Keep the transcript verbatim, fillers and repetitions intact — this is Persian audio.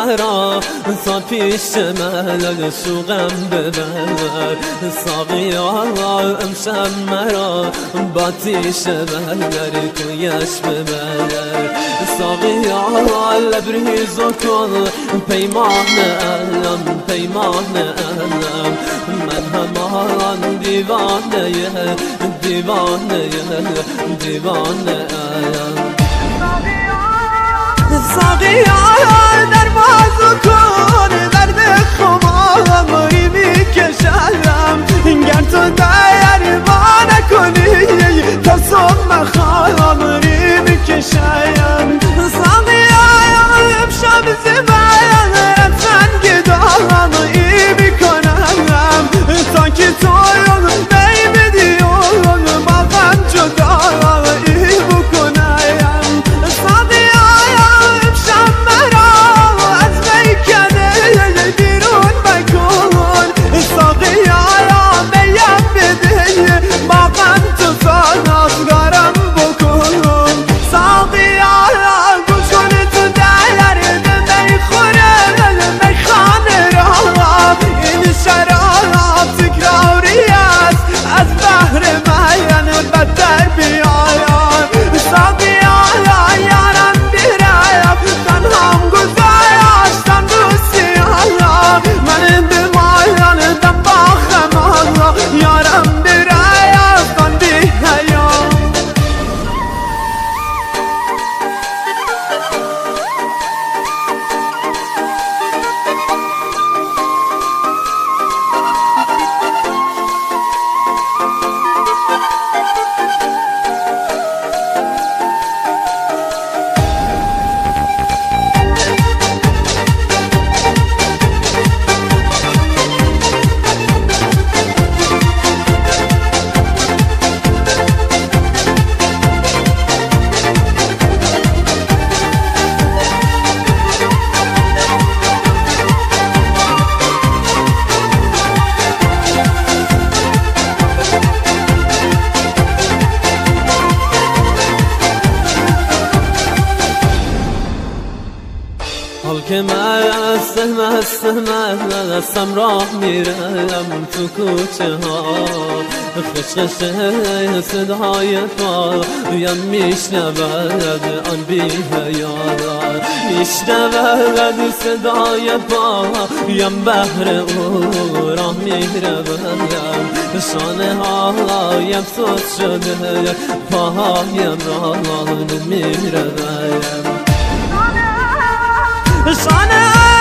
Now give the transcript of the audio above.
مرا تا پیش من شوقم ببر ساقیا امشب مرا با تیش بر کویش ببر ساقیا لبریز کن پیمان علم پیمان علم من همان دیوانه دیوانه دیوانه علم ساقیا در بازو کن درد خمامی میکشم گر تو دربا نکنی تا صبح خمری میکشم ساقیا امشب زبر سنگ داغی میکنم تا که تو نمیدی با من جدایی بکنم ساقیا امشب مرا از میکنه بیرون بکن ساقیا میم بده با من تو سازگارم بکن ساقیا گوش کن تو درد میخوره میخانه را این شراب تکراری است از بحر من بدتر بیایم ساقیا یارم بیرم تنهام گذاشتم دوستیالا من بمایان دم با خمالا یارم بیرم کن بی حیام حال که مست مست مستم راه میرم تو کوچه ها خشخش صدای پایم میشنود آن بی حیادار میشنود صدای پایم بهر او راه میروم شانه هایم سوز شده پایم راه نمیروم شانه